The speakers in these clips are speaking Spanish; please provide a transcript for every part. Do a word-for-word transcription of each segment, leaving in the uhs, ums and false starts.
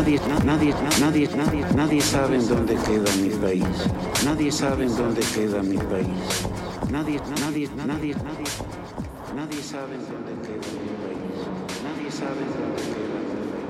Nadie, na- nadie, na- nadie, nadie, nadie sabe en dónde queda mi país. Nadie sabe en dónde queda mi país. Nadie, na- nadie, na- nadie, nadie, nadie sabe en dónde queda mi país. Nadie sabe en dónde queda mi país.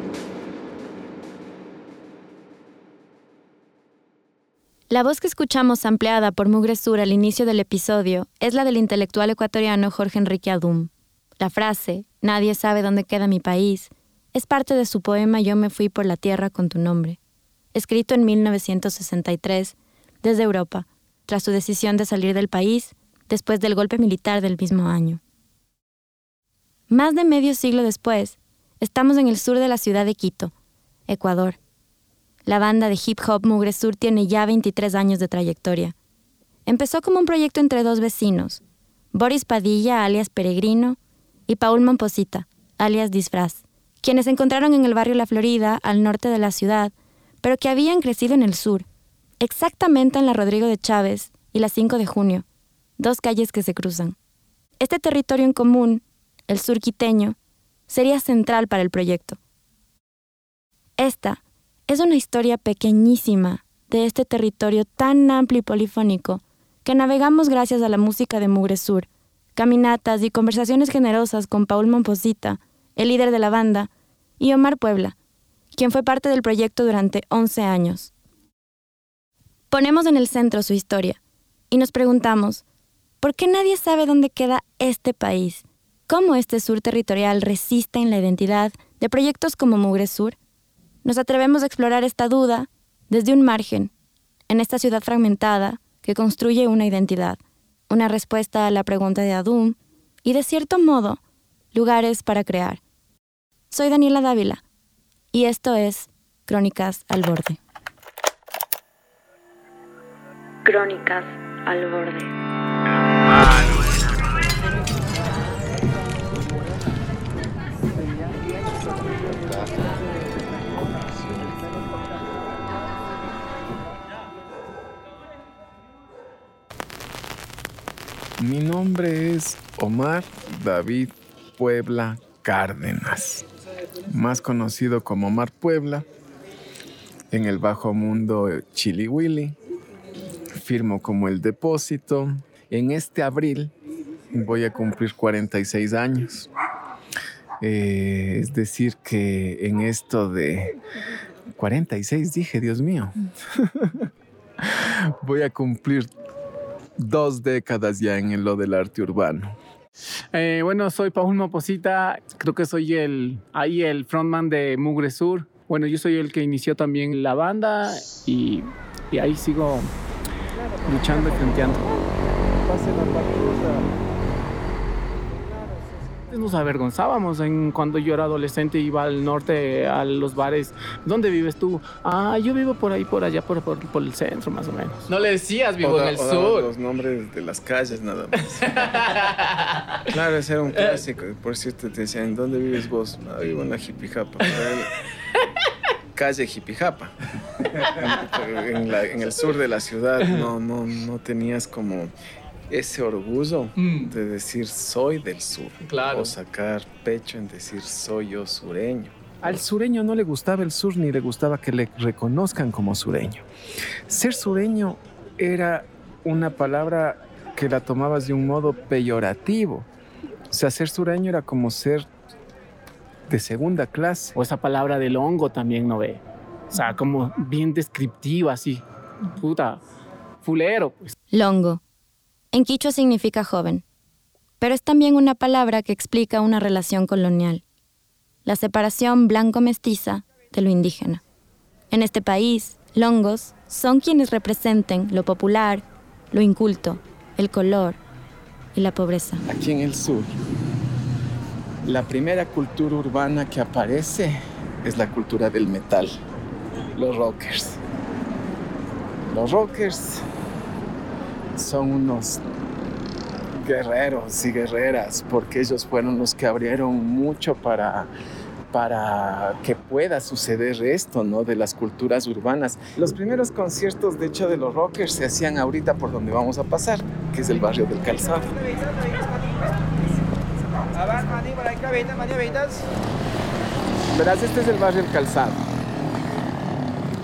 La voz que escuchamos ampliada por Mugre Sur al inicio del episodio es la del intelectual ecuatoriano Jorge Enrique Adum. La frase, nadie sabe dónde queda mi país, es parte de su poema Yo me fui por la tierra con tu nombre, escrito en mil novecientos sesenta y tres desde Europa, tras su decisión de salir del país después del golpe militar del mismo año. Más de medio siglo después, estamos en el sur de la ciudad de Quito, Ecuador. La banda de hip hop Mugre Sur tiene ya veintitrés años de trayectoria. Empezó como un proyecto entre dos vecinos, Boris Padilla, alias Peregrino, y Paul Momposita, alias Disfraz, quienes se encontraron en el barrio La Florida, al norte de la ciudad, pero que habían crecido en el sur, exactamente en la Rodrigo de Chávez y la cinco de junio, dos calles que se cruzan. Este territorio en común, el sur quiteño, sería central para el proyecto. Esta es una historia pequeñísima de este territorio tan amplio y polifónico que navegamos gracias a la música de Mugre Sur, caminatas y conversaciones generosas con Paul Momposita, el líder de la banda, y Omar Puebla, quien fue parte del proyecto durante once años. Ponemos en el centro su historia y nos preguntamos, ¿por qué nadie sabe dónde queda este país? ¿Cómo este sur territorial resiste en la identidad de proyectos como Mugre Sur? Nos atrevemos a explorar esta duda desde un margen, en esta ciudad fragmentada que construye una identidad, una respuesta a la pregunta de Adum y, de cierto modo, lugares para crear. Soy Daniela Dávila y esto es Crónicas al Borde. Crónicas al Borde. Mi nombre es Omar David Puebla Cárdenas, más conocido como Omar Puebla, en el bajo mundo Chili Willy. Firmo como El Depósito. En este abril voy a cumplir cuarenta y seis años. Eh, es decir que en esto de cuarenta y seis dije, Dios mío, voy a cumplir dos décadas ya en lo del arte urbano. Eh, bueno, soy Paul Momposita, creo que soy el, ahí el frontman de Mugre Sur. Bueno, yo soy el que inició también la banda y, y ahí sigo luchando y frenteando. Nos avergonzábamos en cuando yo era adolescente, iba al norte a los bares. ¿Dónde vives tú? Ah, yo vivo por ahí, por allá, por, por, por el centro más o menos. No le decías, vivo o en el o sur. Los nombres de las calles nada más. Claro, ese era un clásico. Por cierto, te decían, ¿dónde vives vos? No, vivo en la Jipijapa. Calle Jipijapa. En, en, la, en el sur de la ciudad no, no, no tenías como ese orgullo mm. de decir soy del sur. Claro. O sacar pecho en decir soy yo sureño. Al sureño no le gustaba el sur ni le gustaba que le reconozcan como sureño. Ser sureño era una palabra que la tomabas de un modo peyorativo. O sea, ser sureño era como ser de segunda clase. O esa palabra del hongo también, ¿no ve? O sea, como bien descriptiva, así. Puta, fulero, pues. Longo. En quichua significa joven, pero es también una palabra que explica una relación colonial, la separación blanco-mestiza de lo indígena. En este país, longos son quienes representen lo popular, lo inculto, el color y la pobreza. Aquí en el sur, la primera cultura urbana que aparece es la cultura del metal, los rockers. Los rockers son unos guerreros y guerreras porque ellos fueron los que abrieron mucho para, para que pueda suceder esto, ¿no? De las culturas urbanas. Los primeros conciertos, de hecho, de los rockers se hacían ahorita por donde vamos a pasar, que es el barrio del Calzado. Verás, este es el barrio del Calzado.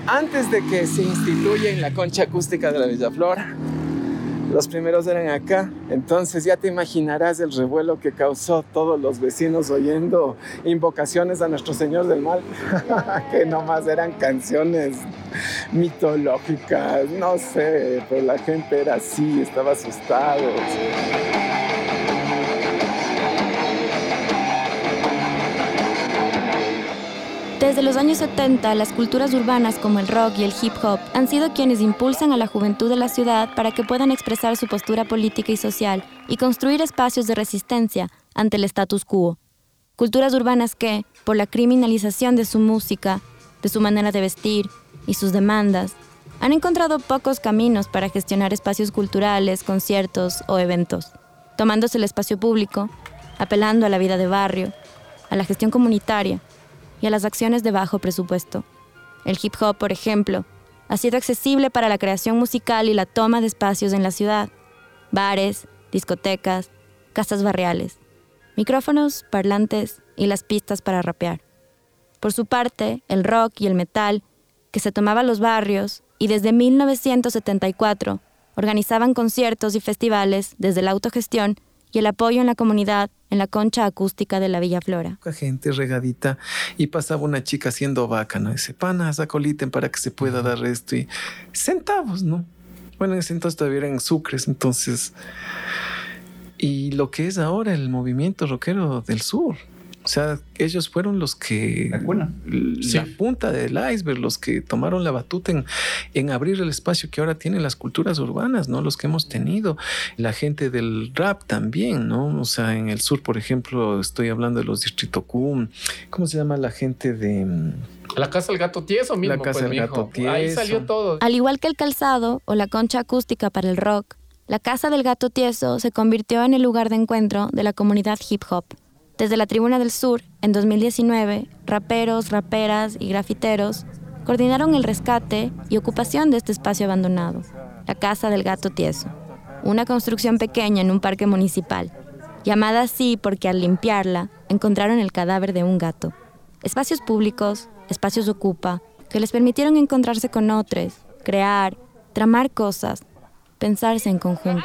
antes de que se instituya en la concha acústica de la Villaflora, los primeros eran acá. Entonces ya te imaginarás el revuelo que causó todos los vecinos oyendo invocaciones a Nuestro Señor del Mal, que nomás eran canciones mitológicas, no sé, pero la gente era así, estaba asustada. Desde los años setenta, las culturas urbanas como el rock y el hip hop han sido quienes impulsan a la juventud de la ciudad para que puedan expresar su postura política y social y construir espacios de resistencia ante el status quo. Culturas urbanas que, por la criminalización de su música, de su manera de vestir y sus demandas, han encontrado pocos caminos para gestionar espacios culturales, conciertos o eventos, tomándose el espacio público, apelando a la vida de barrio, a la gestión comunitaria y a las acciones de bajo presupuesto. El hip hop, por ejemplo, ha sido accesible para la creación musical y la toma de espacios en la ciudad. Bares, discotecas, casas barriales, micrófonos, parlantes y las pistas para rapear. Por su parte, el rock y el metal, que se tomaba los barrios y desde mil novecientos setenta y cuatro organizaban conciertos y festivales desde la autogestión y el apoyo en la comunidad en la concha acústica de la Villaflora. Gente regadita y pasaba una chica haciendo vaca, ¿no? Dice, pana, sacoliten para que se pueda dar esto y centavos, ¿no? Bueno, en ese entonces todavía eran sucres, entonces... Y lo que es ahora el movimiento rockero del sur. O sea, ellos fueron los que... La cuna. La sí. punta del iceberg, los que tomaron la batuta en, en abrir el espacio que ahora tienen las culturas urbanas, ¿no? Los que hemos tenido. La gente del rap también, ¿no? O sea, en el sur, por ejemplo, estoy hablando de los Distrito Q. ¿Cómo se llama la gente de...? La Casa del Gato Tieso mismo. La Casa pues, del Gato Tieso. Ahí salió todo. Al igual que el calzado o la concha acústica para el rock, la Casa del Gato Tieso se convirtió en el lugar de encuentro de la comunidad hip hop. Desde la Tribuna del Sur, en dos mil diecinueve, raperos, raperas y grafiteros coordinaron el rescate y ocupación de este espacio abandonado, la Casa del Gato Tieso, una construcción pequeña en un parque municipal, llamada así porque al limpiarla encontraron el cadáver de un gato. Espacios públicos, espacios ocupa, que les permitieron encontrarse con otros, crear, tramar cosas, pensarse en conjunto.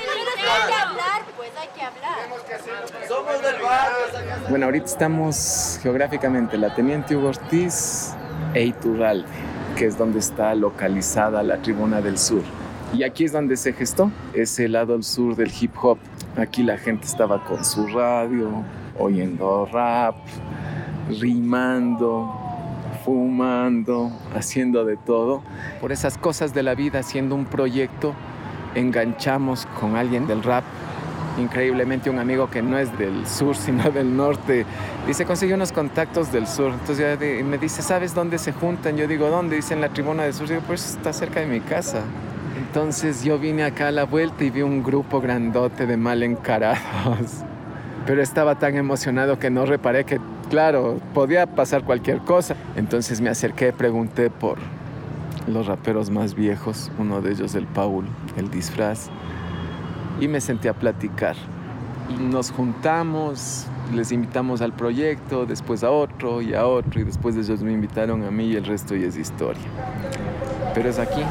Bueno, ahorita estamos geográficamente la Teniente Hugo Ortiz e Iturralde, que es donde está localizada la Tribuna del Sur. Y aquí es donde se gestó ese lado al sur del hip hop. Aquí la gente estaba con su radio, oyendo rap, rimando, fumando, haciendo de todo. Por esas cosas de la vida, haciendo un proyecto, enganchamos con alguien del rap. Increíblemente un amigo que no es del sur, sino del norte. Dice, consiguió unos contactos del sur. Entonces ya de, me dice, ¿sabes dónde se juntan? Yo digo, ¿dónde? Dice, en la Tribuna del Sur. Digo, pues está cerca de mi casa. Entonces yo vine acá a la vuelta y vi un grupo grandote de mal encarados. Pero estaba tan emocionado que no reparé que, claro, podía pasar cualquier cosa. Entonces me acerqué, pregunté por los raperos más viejos. Uno de ellos, el Paul, el Disfraz. Y me senté a platicar. Nos juntamos, les invitamos al proyecto, después a otro y a otro, y después de ellos me invitaron a mí y el resto ya es historia. Pero es aquí.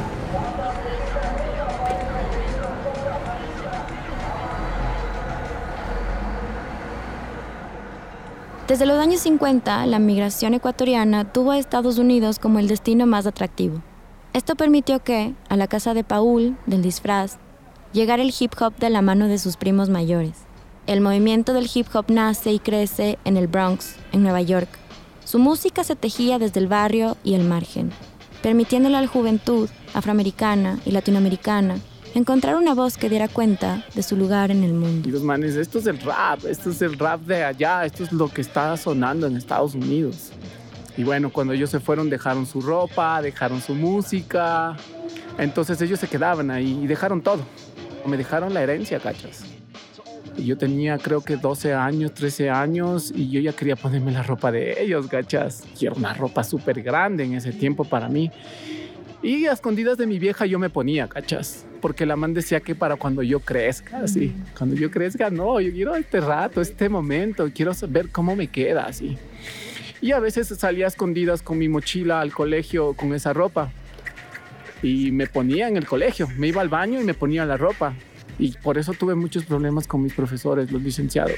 Desde los años cincuenta, la migración ecuatoriana tuvo a Estados Unidos como el destino más atractivo. Esto permitió que, a la casa de Paul, del Disfraz, llegara el hip hop de la mano de sus primos mayores. El movimiento del hip hop nace y crece en el Bronx, en Nueva York. Su música se tejía desde el barrio y el margen, permitiéndole a la juventud afroamericana y latinoamericana encontrar una voz que diera cuenta de su lugar en el mundo. Y los manes, esto es el rap, esto es el rap de allá, esto es lo que está sonando en Estados Unidos. Y bueno, cuando ellos se fueron, dejaron su ropa, dejaron su música. Entonces ellos se quedaban ahí y dejaron todo. Me dejaron la herencia, cachas. Y yo tenía creo que doce años, trece años y yo ya quería ponerme la ropa de ellos, cachas. Y era una ropa súper grande en ese tiempo para mí. Y a escondidas de mi vieja yo me ponía, cachas. Porque la man decía que para cuando yo crezca, así. Cuando yo crezca, no, yo quiero este rato, este momento. Quiero saber cómo me queda, así. Y a veces salía a escondidas con mi mochila al colegio con esa ropa. Y me ponía en el colegio, me iba al baño y me ponía la ropa. Y por eso tuve muchos problemas con mis profesores, los licenciados.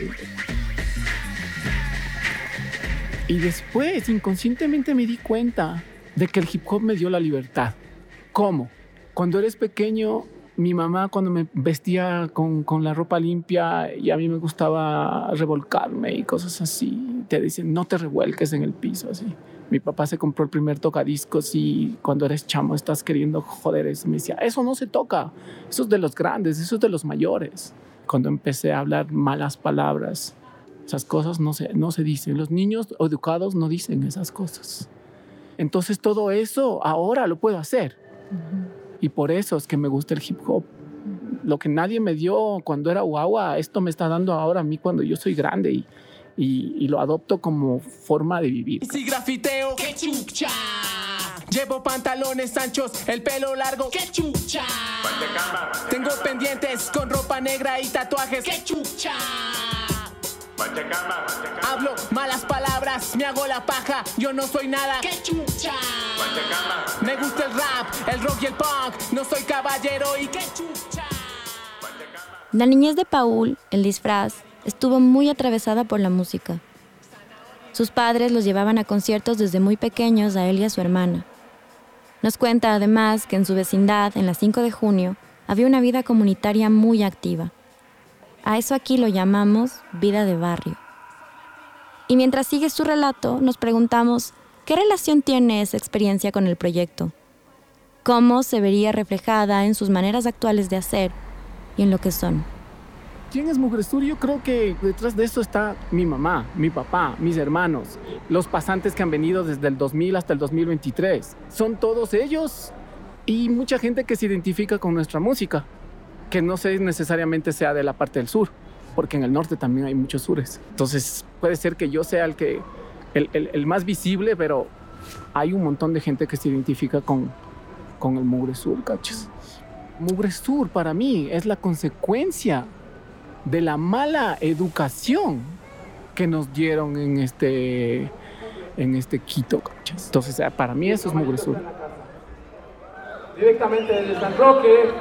Y después, inconscientemente, me di cuenta de que el hip hop me dio la libertad. ¿Cómo? Cuando eres pequeño, mi mamá cuando me vestía con, con la ropa limpia y a mí me gustaba revolcarme y cosas así, te dicen, no te revuelques en el piso, así. Mi papá se compró el primer tocadiscos y cuando eres chamo estás queriendo joder eso. Me decía, eso no se toca, eso es de los grandes, eso es de los mayores. Cuando empecé a hablar malas palabras, esas cosas no se, no se dicen. Los niños educados no dicen esas cosas. Entonces todo eso ahora lo puedo hacer. Uh-huh. Y por eso es que me gusta el hip hop. Uh-huh. Lo que nadie me dio cuando era guagua, esto me está dando ahora a mí cuando yo soy grande y Y, y lo adopto como forma de vivir. Si grafiteo, ¡qué chucha! Llevo pantalones anchos, el pelo largo, ¡qué chucha! Tengo pendientes con ropa negra y tatuajes, ¡qué chucha! Hablo malas palabras, me hago la paja, yo no soy nada, ¡qué chucha! Me gusta el rap, el rock y el punk, no soy caballero y ¡qué chucha! La niñez de Paul, el disfraz, estuvo muy atravesada por la música. Sus padres los llevaban a conciertos desde muy pequeños a él y a su hermana. Nos cuenta además que en su vecindad, en la cinco de junio, había una vida comunitaria muy activa. A eso aquí lo llamamos vida de barrio. Y mientras sigue su relato, nos preguntamos qué relación tiene esa experiencia con el proyecto, cómo se vería reflejada en sus maneras actuales de hacer y en lo que son. ¿Quién es Mugresur? Yo creo que detrás de eso está mi mamá, mi papá, mis hermanos, los pasantes que han venido desde el dos mil hasta el dos mil veintitrés. Son todos ellos y mucha gente que se identifica con nuestra música, que no sé necesariamente sea de la parte del sur, porque en el norte también hay muchos sures. Entonces puede ser que yo sea el, que, el, el, el más visible, pero hay un montón de gente que se identifica con, con el Mugresur, ¿cachas? Mugresur para mí es la consecuencia de la mala educación que nos dieron en este, en este Quito, ¿cachas? Entonces, para mí eso es Mugresur. Directamente desde San Roque.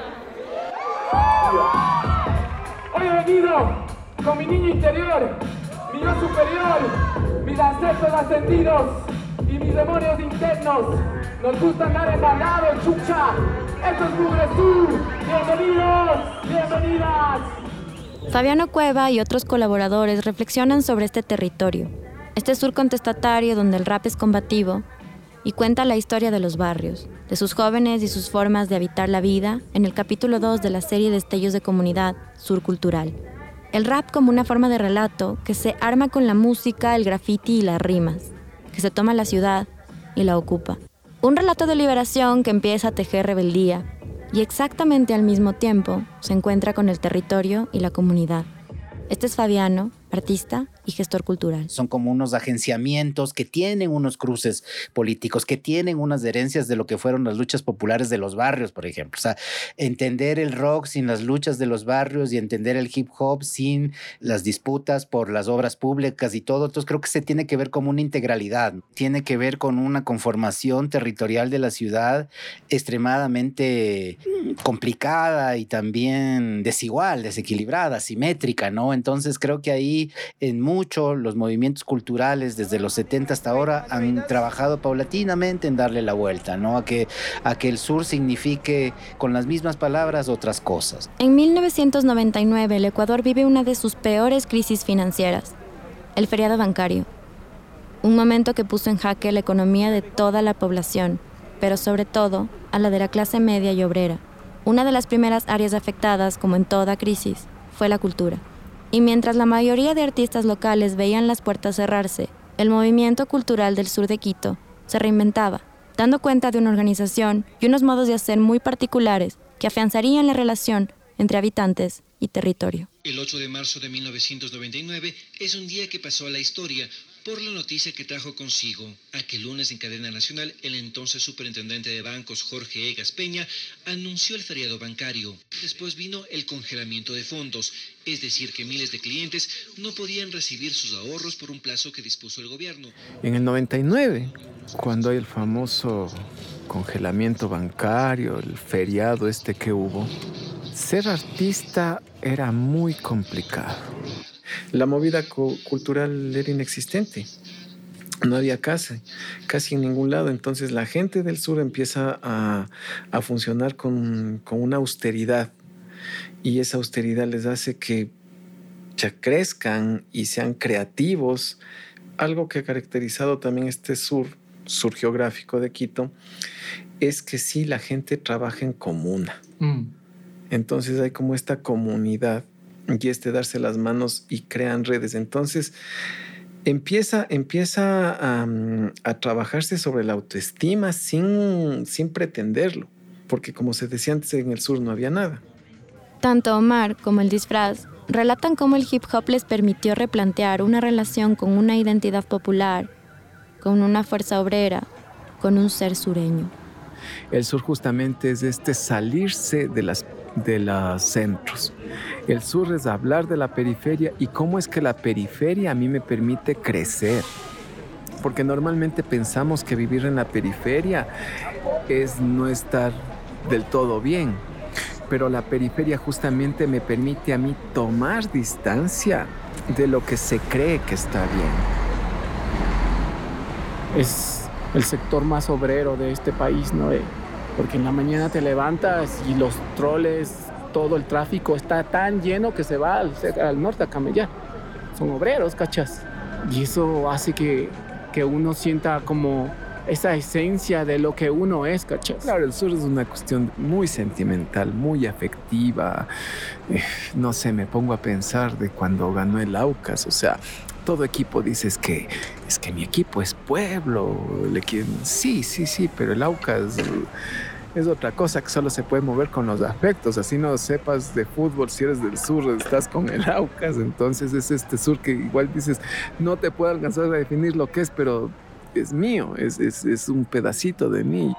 Hoy he venido con mi niño interior, mi yo superior, mis ancestros ascendidos y mis demonios internos. Nos gusta andar embalados, chucha. Esto es Mugresur. Bienvenidos, bienvenidas. Fabiano Cueva y otros colaboradores reflexionan sobre este territorio, este sur contestatario donde el rap es combativo, y cuenta la historia de los barrios, de sus jóvenes y sus formas de habitar la vida en el capítulo dos de la serie Destellos de Comunidad, Sur Cultural. El rap como una forma de relato que se arma con la música, el graffiti y las rimas, que se toma la ciudad y la ocupa. Un relato de liberación que empieza a tejer rebeldía, y exactamente al mismo tiempo se encuentra con el territorio y la comunidad. Este es Fabiano, artista y gestor cultural. Son como unos agenciamientos que tienen unos cruces políticos, que tienen unas herencias de lo que fueron las luchas populares de los barrios, por ejemplo. O sea, entender el rock sin las luchas de los barrios y entender el hip hop sin las disputas por las obras públicas y todo. Entonces creo que se tiene que ver como una integralidad. Tiene que ver con una conformación territorial de la ciudad extremadamente complicada y también desigual, desequilibrada, simétrica, ¿no? Entonces creo que ahí en mucho los movimientos culturales desde los setenta hasta ahora han trabajado paulatinamente en darle la vuelta, ¿no? A que, a que el sur signifique con las mismas palabras otras cosas. En mil novecientos noventa y nueve el Ecuador vive una de sus peores crisis financieras, el feriado bancario. Un momento que puso en jaque la economía de toda la población, pero sobre todo a la de la clase media y obrera. Una de las primeras áreas afectadas, como en toda crisis, fue la cultura. Y mientras la mayoría de artistas locales veían las puertas cerrarse, el movimiento cultural del sur de Quito se reinventaba, dando cuenta de una organización y unos modos de hacer muy particulares que afianzarían la relación entre habitantes y territorio. El ocho de marzo de mil novecientos noventa y nueve es un día que pasó a la historia por la noticia que trajo consigo. Aquel lunes en cadena nacional, el entonces superintendente de bancos, Jorge Egas Peña, anunció el feriado bancario. Después vino el congelamiento de fondos, es decir, que miles de clientes no podían recibir sus ahorros por un plazo que dispuso el gobierno. En el noventa y nueve, cuando hay el famoso congelamiento bancario, el feriado este que hubo, ser artista era muy complicado. La movida cu- cultural era inexistente. No había casi, casi en ningún lado. Entonces la gente del sur empieza a, a funcionar con, con una austeridad. Y esa austeridad les hace que ya crezcan y sean creativos. Algo que ha caracterizado también este sur, sur geográfico de Quito, es que sí, la gente trabaja en comuna. Mm. Entonces hay como esta comunidad y este darse las manos y crean redes. Entonces empieza, empieza a, a trabajarse sobre la autoestima sin, sin pretenderlo, porque como se decía antes, en el sur no había nada. Tanto Omar como el disfraz relatan cómo el hip hop les permitió replantear una relación con una identidad popular, con una fuerza obrera, con un ser sureño. El sur justamente es este salirse de las de los centros. El sur es hablar de la periferia y cómo es que la periferia a mí me permite crecer. Porque normalmente pensamos que vivir en la periferia es no estar del todo bien. Pero la periferia justamente me permite a mí tomar distancia de lo que se cree que está bien. Es el sector más obrero de este país, ¿no? Porque en la mañana te levantas y los troles, todo el tráfico está tan lleno que se va al, al norte a camellar. Son obreros, ¿cachas? Y eso hace que, que uno sienta como esa esencia de lo que uno es, ¿cachas? Claro, el sur es una cuestión muy sentimental, muy afectiva. Eh, no sé, me pongo a pensar de cuando ganó el Aucas, o sea, todo equipo dice es que, es que mi equipo es pueblo. Le quieren, sí, sí, sí, pero el Aucas es otra cosa que solo se puede mover con los afectos. Así no sepas de fútbol, si eres del sur, estás con el Aucas. Entonces es este sur que igual dices, no te puedo alcanzar a definir lo que es, pero es mío, es, es, es un pedacito de mí.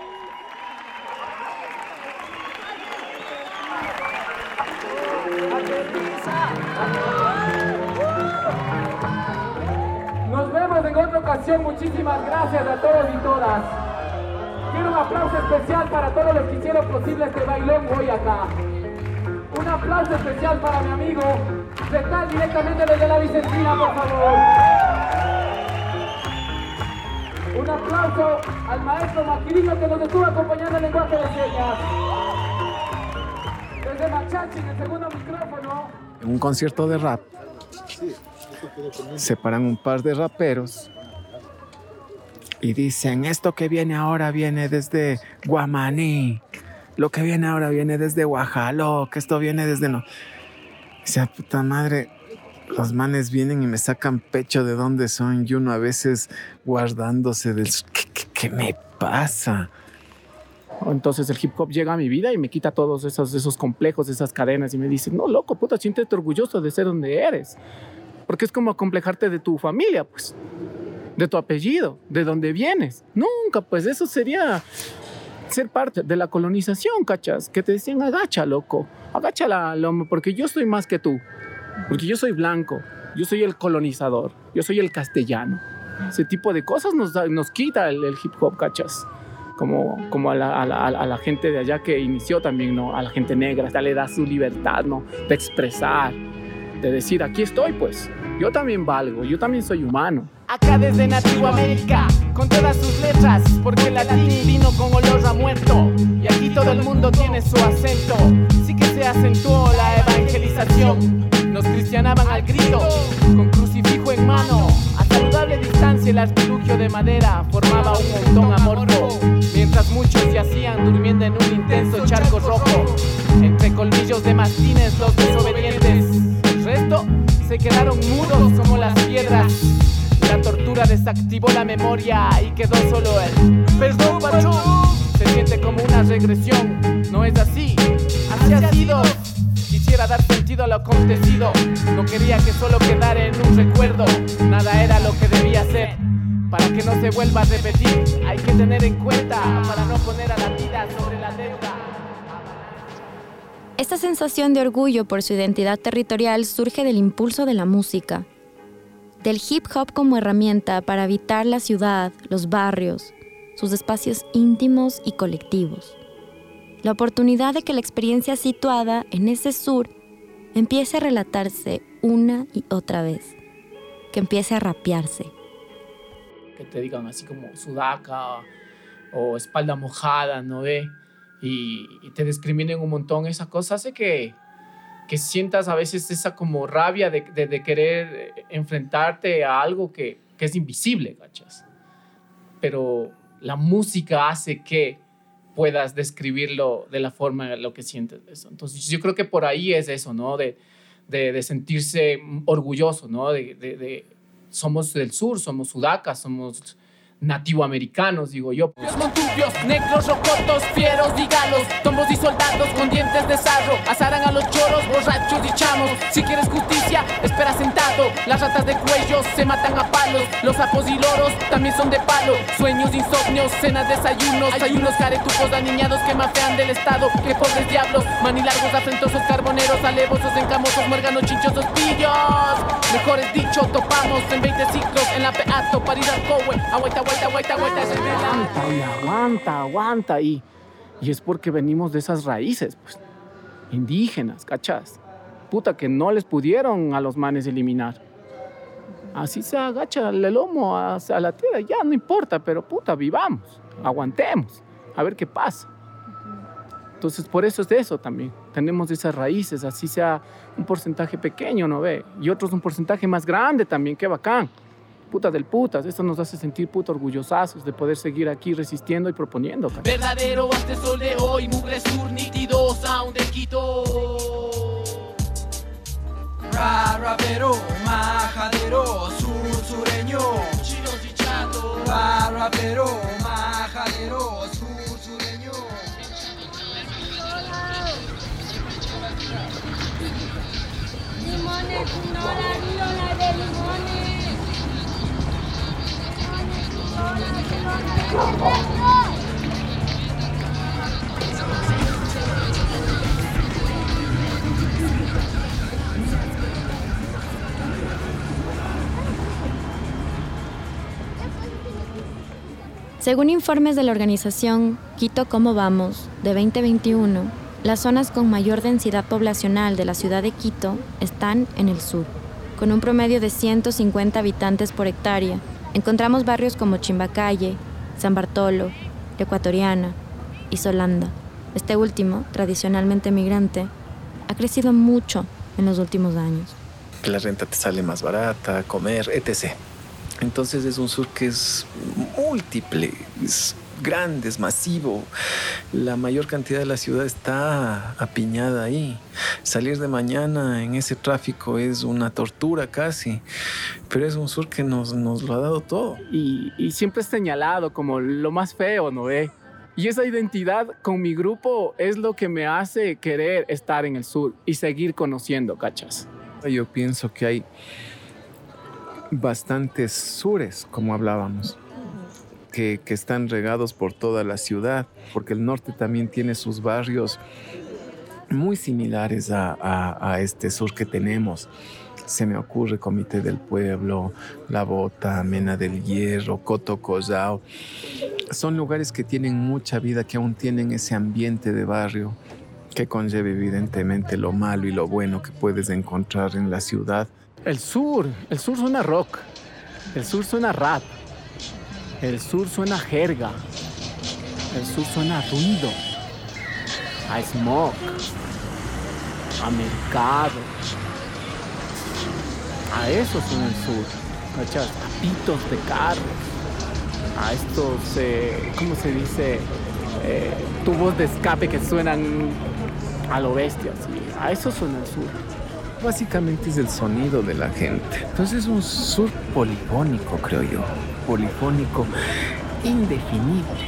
Nos vemos en otra ocasión. Muchísimas gracias a todos y todas. Quiero un aplauso especial para todos los que hicieron posible este bailón hoy acá. Un aplauso especial para mi amigo Zetal, directamente desde la Vicentina, por favor. Un aplauso al maestro Maquirino que nos estuvo acompañando en lenguaje de señas. Desde Machachi, en el segundo micrófono. En un concierto de rap, se paran un par de raperos y dicen, esto que viene ahora viene desde Guamaní, lo que viene ahora viene desde Guajaló, que esto viene desde... no. Dice, puta madre, los manes vienen y me sacan pecho de dónde son y uno a veces guardándose del... ¿Qué, qué, qué me pasa? Entonces el hip hop llega a mi vida y me quita todos esos, esos complejos, esas cadenas y me dice, no, loco, puta, siéntete orgulloso de ser donde eres. Porque es como acomplejarte de tu familia, pues, de tu apellido, de dónde vienes. Nunca, pues, eso sería ser parte de la colonización, ¿cachas? Que te decían, agacha, loco, agacha la lomo, porque yo soy más que tú, porque yo soy blanco, yo soy el colonizador, yo soy el castellano. Ese tipo de cosas nos, da, nos quita el, el hip hop, ¿cachas? Como, como a, la, a, la, a la gente de allá que inició también, ¿no? A la gente negra, hasta le da su libertad, ¿no? De expresar, de decir, aquí estoy, pues. Yo también valgo, yo también soy humano. Acá desde Nativo América, con todas sus letras, porque el latín vino con olor a muerto. Y aquí todo el mundo tiene su acento. Sí que se acentuó la evangelización. Nos cristianaban al grito, con crucifijo en mano. A saludable distancia el artilugio de madera formaba un montón amorfo. Mientras muchos yacían durmiendo en un intenso charco rojo. Entre colmillos de mastines los desobedientes. El resto se quedaron mudos como las piedras. La tortura desactivó la memoria y quedó solo el perdón, patrón. Se siente como una regresión, no es así, así ha sido. quisiera dar sentido a lo acontecido. No quería que solo quedara en un recuerdo. Nada era lo que debía ser. Para que no se vuelva a repetir, hay que tener en cuenta para no poner a la vida sobre la deuda. Esta sensación de orgullo por su identidad territorial surge del impulso de la música, del hip hop como herramienta para habitar la ciudad, los barrios, sus espacios íntimos y colectivos. La oportunidad de que la experiencia situada en ese sur empiece a relatarse una y otra vez, que empiece a rapearse. Que te digan así como sudaca o espalda mojada, ¿no ve? Y, y te discriminen un montón. Esa cosa hace que, que sientas a veces esa como rabia de, de, de querer enfrentarte a algo que, que es invisible, ¿cachas? Pero la música hace que puedas describirlo de la forma en lo que sientes de eso. Entonces yo creo que por ahí es eso, ¿no? De, de, de sentirse orgulloso, ¿no? De, de, de, somos del sur, somos sudacas, somos nativoamericanos, digo yo. Montubios, negros, rocotos, fieros y galos, tombos y soldados con dientes de sarro, azarán a los choros, borrachos y chamos. Si quieres justicia, espera sentado. Las ratas de cuellos se matan a palos, los sapos y loros también son de palo. Sueños, insomnios, cenas, desayunos. Hay unos caretujos aniñados que mafean del estado. Que pobres diablos, manilargos, afrentosos, carboneros, alevosos, encamosos, muérganos, chinchosos, pillos. Mejores dicho, topamos en veinte ciclos en la Peato para ir al Cowen. Agüita, Aguanta, aguanta, aguanta, aguanta y aguanta, aguanta. Y, y es porque venimos de esas raíces, pues, indígenas, ¿cachas? Puta, que no les pudieron a los manes eliminar. Así se agacha el lomo hacia la tierra, ya no importa, pero puta, vivamos, aguantemos, a ver qué pasa. Entonces, por eso es de eso también. Tenemos esas raíces, así sea un porcentaje pequeño, ¿no ve? Y otros un porcentaje más grande también, qué bacán. Puta del putas, esto nos hace sentir puta orgullosazos de poder seguir aquí resistiendo y proponiendo. Cara. Verdadero hasta el sol de hoy, mugre sur, nítido, sound de Quito. Ra, rapero, majadero, sur, sureño. Chinos y chatos. Ra, rapero, majadero, sur, sureño. Limones, no la lona de limones. Según informes de la organización Quito Cómo Vamos, de veinte veintiuno, las zonas con mayor densidad poblacional de la ciudad de Quito están en el sur, con un promedio de ciento cincuenta habitantes por hectárea. Encontramos barrios como Chimbacalle, San Bartolo, La Ecuatoriana y Solanda. Este último, tradicionalmente migrante, ha crecido mucho en los últimos años. La renta te sale más barata, comer, etcétera. Entonces es un sur que es múltiple, es grande, es masivo. La mayor cantidad de la ciudad está apiñada ahí. Salir de mañana en ese tráfico es una tortura casi, pero es un sur que nos, nos lo ha dado todo. Y, y siempre es señalado como lo más feo, ¿no ve? Y esa identidad con mi grupo es lo que me hace querer estar en el sur y seguir conociendo, ¿cachas? Yo pienso que hay bastantes sures, como hablábamos, que, que están regados por toda la ciudad, porque el norte también tiene sus barrios muy similares a, a, a este sur que tenemos. Se me ocurre Comité del Pueblo, La Bota, Mena del Hierro, Coto Collao. Son lugares que tienen mucha vida, que aún tienen ese ambiente de barrio que conlleva evidentemente lo malo y lo bueno que puedes encontrar en la ciudad. El sur, el sur suena rock, el sur suena rap, el sur suena jerga, el sur suena ruido, a smog, a mercado, a eso suena el sur, ¿cachas? A pitos de carros, a estos, eh, ¿cómo se dice? Eh, tubos de escape que suenan a lo bestia, ¿sí? A eso suena el sur. Básicamente es el sonido de la gente. Entonces es un sur polifónico, creo yo. Polifónico, indefinible.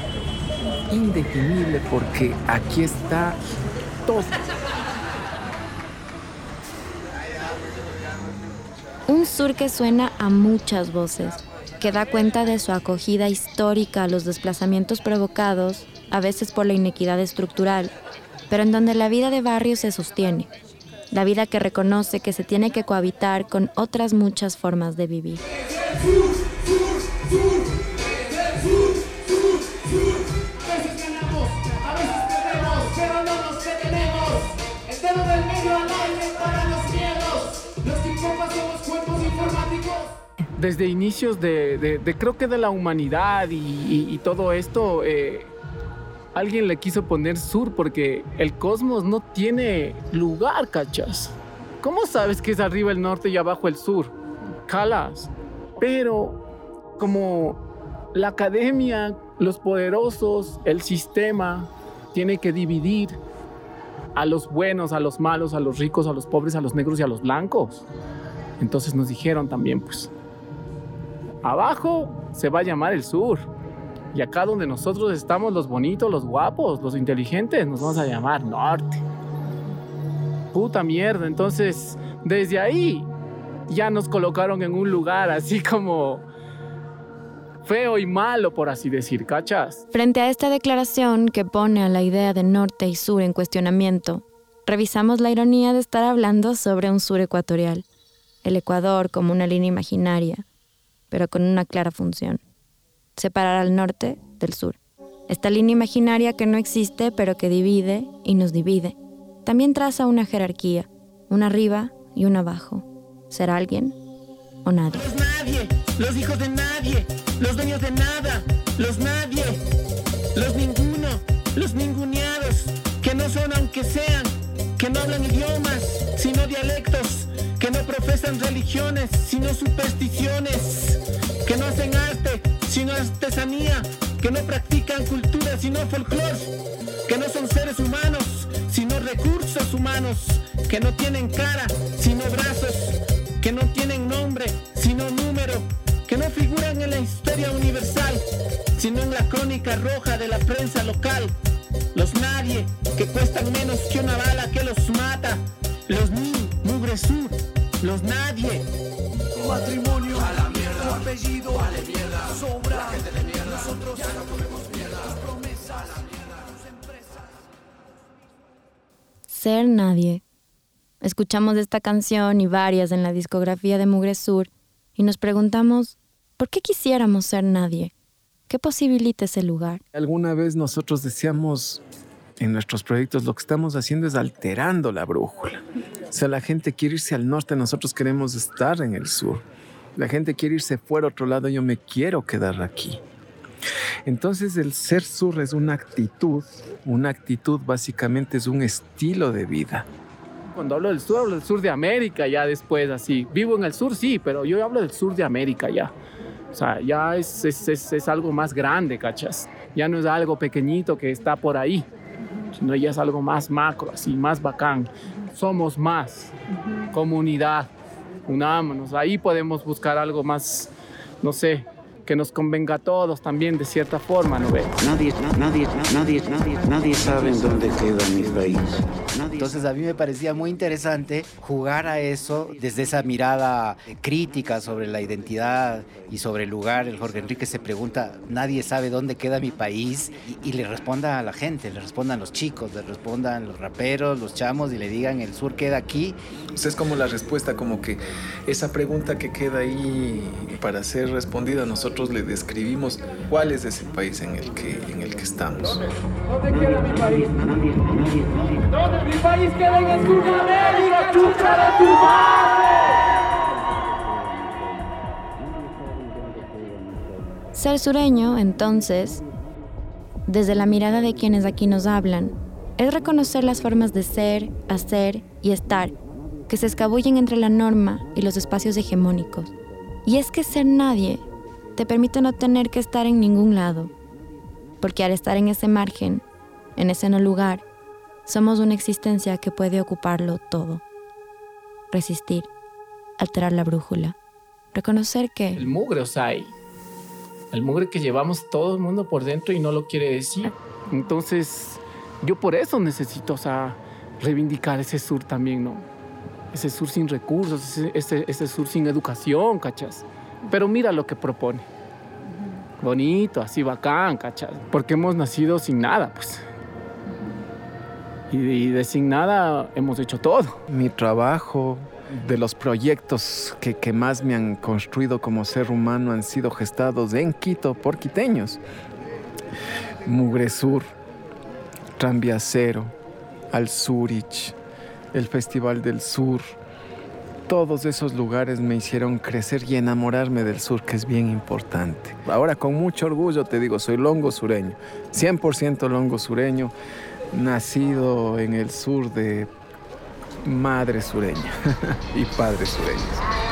Indefinible porque aquí está todo. Un sur que suena a muchas voces, que da cuenta de su acogida histórica a los desplazamientos provocados, a veces por la inequidad estructural, pero en donde la vida de barrio se sostiene, la vida que reconoce que se tiene que cohabitar con otras muchas formas de vivir. Desde inicios de, de, de creo que de la humanidad y, y, y todo esto, eh, alguien le quiso poner sur porque el cosmos no tiene lugar, ¿cachas? ¿Cómo sabes que es arriba el norte y abajo el sur? Calas. Pero como la academia, los poderosos, el sistema, tiene que dividir a los buenos, a los malos, a los ricos, a los pobres, a los negros y a los blancos. Entonces nos dijeron también, pues, abajo se va a llamar el sur. Y acá donde nosotros estamos, los bonitos, los guapos, los inteligentes, nos vamos a llamar norte. Puta mierda. Entonces, desde ahí ya nos colocaron en un lugar así como feo y malo, por así decir, ¿cachas? Frente a esta declaración que pone a la idea de norte y sur en cuestionamiento, revisamos la ironía de estar hablando sobre un sur ecuatorial, el Ecuador como una línea imaginaria, pero con una clara función: separar al norte del sur. Esta línea imaginaria que no existe, pero que divide y nos divide. También traza una jerarquía, un arriba y un abajo. ¿Ser alguien o nadie? Los nadie, los hijos de nadie, los dueños de nada, los nadie, los ninguno, los ninguneados, que no son aunque sean, que no hablan idiomas, sino dialectos, que no profesan religiones, sino supersticiones, que no hacen arte, sino artesanía, que no practican cultura, sino folclore, que no son seres humanos, sino recursos humanos, que no tienen cara, sino brazos, que no tienen nombre, sino número, que no figuran en la historia universal, sino en la crónica roja de la prensa local. Los nadie, que cuestan menos que una bala que los mata. Los ni, mugre sur, los nadie. Matrimonio a la mierda, tu apellido vale mierda, sombra, la gente de mierda, nosotros ya no comemos mierda, tus promesas a la mierda, tus empresas. Ser nadie. Escuchamos esta canción y varias en la discografía de Mugre Sur y nos preguntamos, ¿por qué quisiéramos ser nadie? ¿Qué posibilita ese lugar? Alguna vez nosotros decíamos en nuestros proyectos, lo que estamos haciendo es alterando la brújula. O sea, la gente quiere irse al norte, nosotros queremos estar en el sur. La gente quiere irse fuera a otro lado, yo me quiero quedar aquí. Entonces el ser sur es una actitud, una actitud básicamente es un estilo de vida. Cuando hablo del sur, hablo del sur de América ya después, así. Vivo en el sur, sí, pero yo hablo del sur de América ya. O sea, ya es, es, es, es algo más grande, ¿cachas? Ya no es algo pequeñito que está por ahí, sino ya es algo más macro, así, más bacán. Somos más comunidad, unámonos. Ahí podemos buscar algo más, no sé, que nos convenga a todos también de cierta forma, ¿no ves? Nadie, nadie, nadie, nadie, nadie sabe en dónde queda mi país. Nadie Entonces a mí me parecía muy interesante jugar a eso desde esa mirada crítica sobre la identidad y sobre el lugar. El Jorge Enrique se pregunta, nadie sabe dónde queda mi país, y, y le responda a la gente, le respondan los chicos, le respondan los raperos, los chamos, y le digan el sur queda aquí. O sea, es como la respuesta, como que esa pregunta que queda ahí para ser respondida, nosotros le describimos cuál es ese país en el que, en el que estamos. ¿Dónde queda mi país? ¿Dónde mi país queda en el sur de América, chucha de tu madre? Ser sureño, entonces, desde la mirada de quienes aquí nos hablan, es reconocer las formas de ser, hacer y estar que se escabullen entre la norma y los espacios hegemónicos. Y es que ser nadie te permite no tener que estar en ningún lado, porque al estar en ese margen, en ese no lugar, somos una existencia que puede ocuparlo todo. Resistir, alterar la brújula, reconocer que... El mugre, o sea, el mugre que llevamos todo el mundo por dentro y no lo quiere decir. Entonces, yo por eso necesito, o sea, reivindicar ese sur también, ¿no? ese sur sin recursos, ese, ese, ese sur sin educación, ¿cachas? Pero mira lo que propone. Bonito, así bacán, ¿cachas? Porque hemos nacido sin nada, pues. Y de, y de sin nada hemos hecho todo. Mi trabajo, de los proyectos que, que más me han construido como ser humano han sido gestados en Quito por quiteños. Mugresur, Tranvía Cero, Al Zurich, el Festival del Sur. Todos esos lugares me hicieron crecer y enamorarme del sur, que es bien importante. Ahora con mucho orgullo te digo, soy longo sureño, cien por ciento longo sureño, nacido en el sur de madre sureña y padres sureños.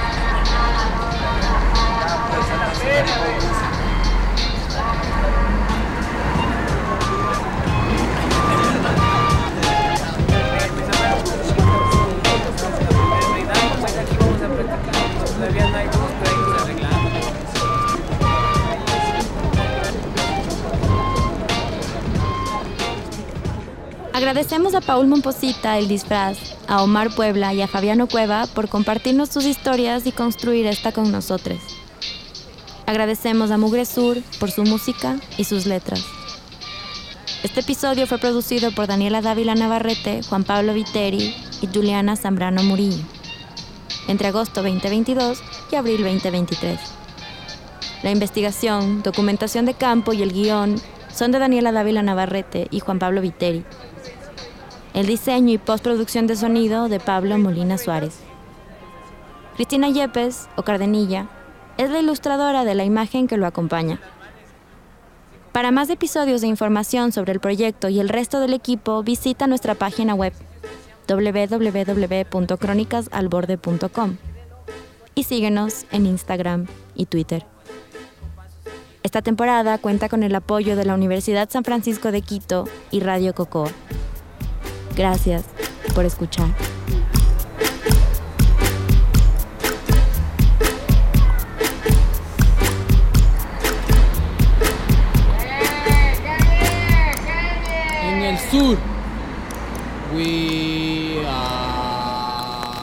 Agradecemos a Paul Momposita el disfraz, a Omar Puebla y a Fabiano Cueva por compartirnos sus historias y construir esta con nosotros. Agradecemos a Mugresur por su música y sus letras. Este episodio fue producido por Daniela Dávila Navarrete, Juan Pablo Viteri y Juliana Zambrano Murillo, entre agosto veinte veintidós y abril veinte veintitrés. La investigación, documentación de campo y el guión son de Daniela Dávila Navarrete y Juan Pablo Viteri. El diseño y postproducción de sonido de Pablo Molina Suárez. Cristina Yepes, o Cardenilla, es la ilustradora de la imagen que lo acompaña. Para más episodios de información sobre el proyecto y el resto del equipo, visita nuestra página web doble u doble u doble u punto crónicas al borde punto com y síguenos en Instagram y Twitter. Esta temporada cuenta con el apoyo de la Universidad San Francisco de Quito y Radio Cocoa. Gracias por escuchar. En el sur, we are.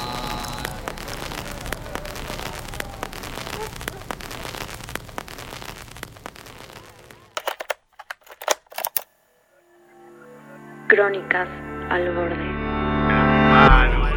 Crónicas al borde. Ah, no.